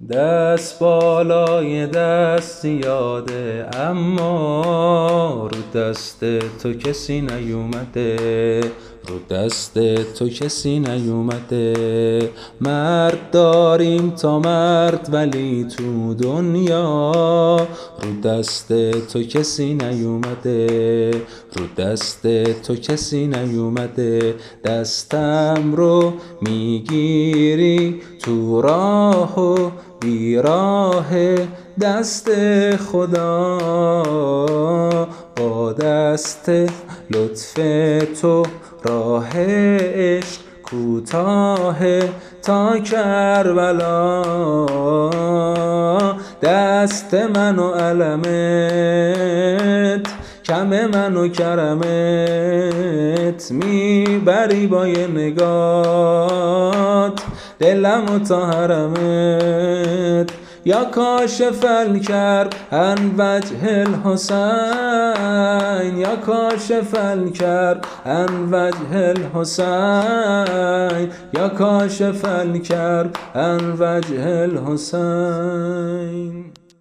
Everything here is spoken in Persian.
دست بالای دست زیاده، اما رو دست تو کسی نیومده، رو دست تو کسی نیومده. مرد داریم تا مرد ولی تو دنیا رو دست تو کسی نیومده، رو دست تو کسی نیومده. دستم رو میگیری تو راه و بیراه دست خدا، با دست لطف تو راه عشق کوتاه تا کربلا. دست من و علمت، کم من و کرمت، میبری با یه نگات دلم و تا حرمت. یا کاشف الکرب عن وجه الحسین، یا کاشف الکرب عن وجه الحسین، یا کاشف الکرب عن وجه الحسین.